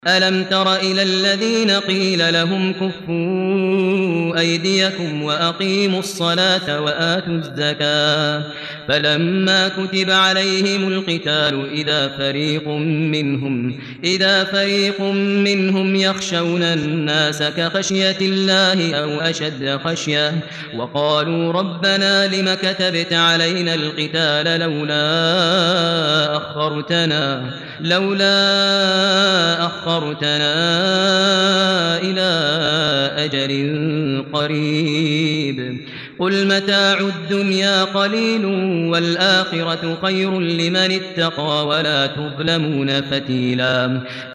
ألم تر إلى الذين قيل لهم كفوا أيديكم وأقيموا الصلاة وآتوا الزكاة فلما كتب عليهم القتال إذا فريق منهم يخشون الناس كخشية الله أو أشد خشية وقالوا ربنا لم كتبت علينا القتال لولا أخرتنا إلى أجل قريب قل متاع الدنيا قليل والآخرة خير لمن اتقى ولا تظلمون فتيلا